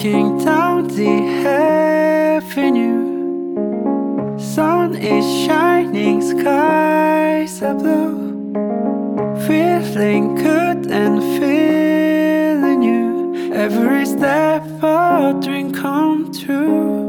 walking down the avenue. Sun is shining, skies are blue. Feeling good and feeling new. Every step a dream come true.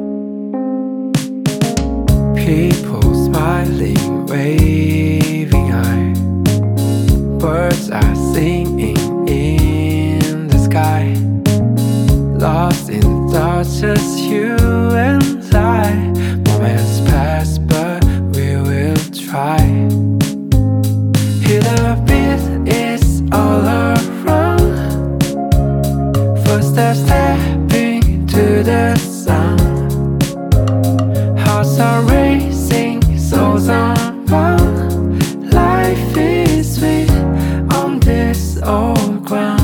People smiling, waving high. Birds are singing in the sky. Lost in thoughts, just you and I. Moments pass, but we will try. Hear the beat, it's all around. Footsteps stepping to the sound. Hearts are racing, souls unbound. Life is sweet on this old ground.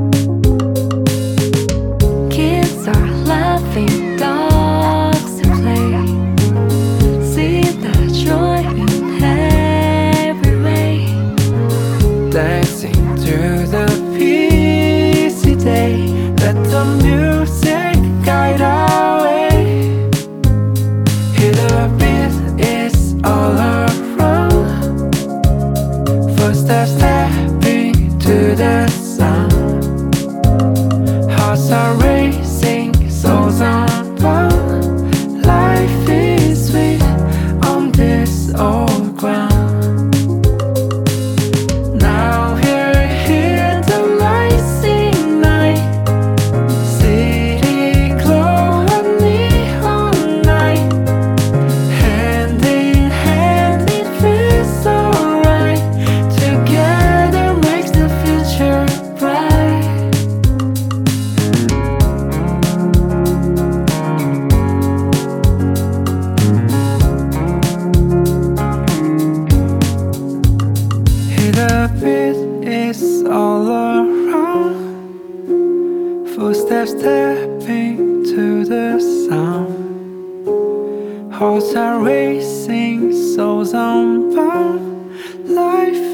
Kids are laughing, dogs at play. See the joy in every way. Dancing through the busy day. Let the music guide our way. Hear the beat, it's all around. Footsteps stepping to the sound. Hearts are racing, souls unbound. Life is sweet on this old ground. Now here the rising night. City glow and neon night. Hand in hand it feels alright. Together makes the future bright. Hear the beat, it's all around. Footsteps stepping to the sound. Hearts are racing, souls unbound. Life